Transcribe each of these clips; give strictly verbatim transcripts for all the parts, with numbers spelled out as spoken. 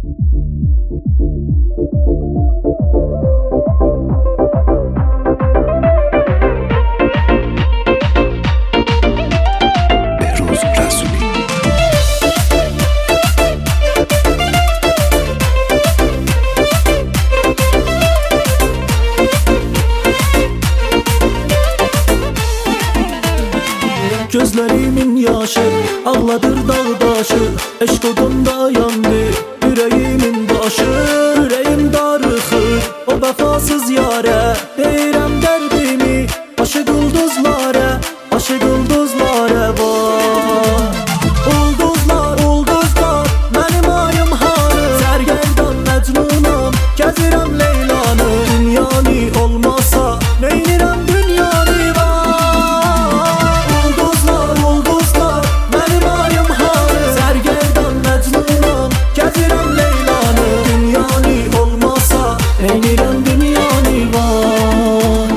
Gözlerimin yaşı ağladır dağdaşı, eşq odunda yandı yüreğimin başı. Yüreğim darıxır o vəfasız yarə, deyirəm dərdimi aşıq ulduzlara, aşıq ulduzlara var. Ulduzlar, ulduzlar, mənim ayım hanı, sərgərdan məcnunam, gəzirəm Leylanı. Dünyanı olmasa neynirəm dünyanı var. Ulduzlar, ulduzlar, mənim ayım hanı, sərgərdan məcnunam, gəzirəm Leylanı. Dünyanı olmasa neynirəm dünyanı var.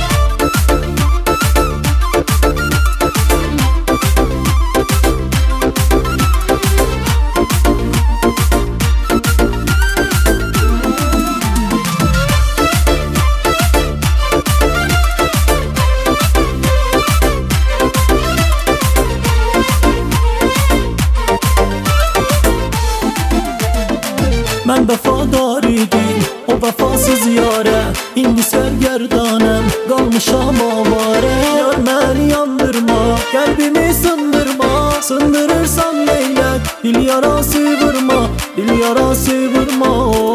Mən vəfadar idim o vəfasız yarə, indi sərgərdanəm qalmışam avarə. Yar məni yandırma, qəlbimi sındırma, sındırırsan neylək, dil yarası vurma, dil yarası vurma.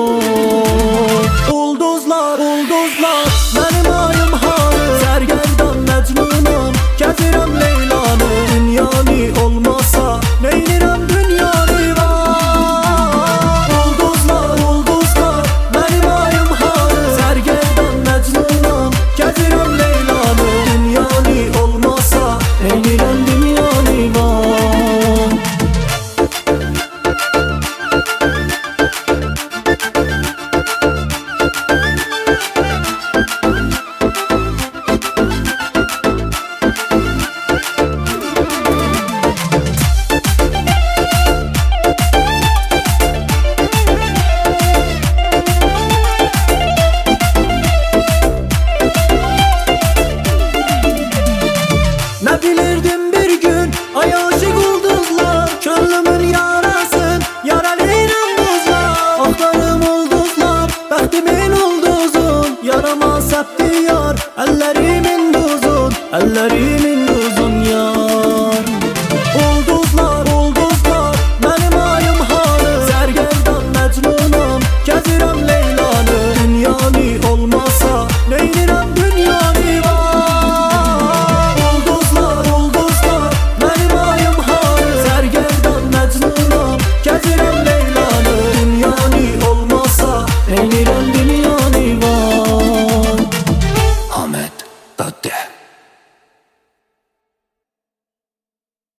Ulduzlar, ulduzlar, mənim ayım hanı, sərgərdan məcnunam, gəzirəm Leylanı. Dünyanı olmasa neynirəm dünyanı var. Ulduzlar, ulduzlar, mənim ayım hanı, sərgərdan məcnunam, gəzirəm Leylanı. Dünyanı olmasa neynirəm dünyanı var. Ne bilirdim bir gün ay aşık ulduzlar, könlümün yarasın yaralıyla buzlar. Axtarım ulduzlar, bəxtimin ulduzun, yarama səpti yar, ellerimin duzun, ellerimin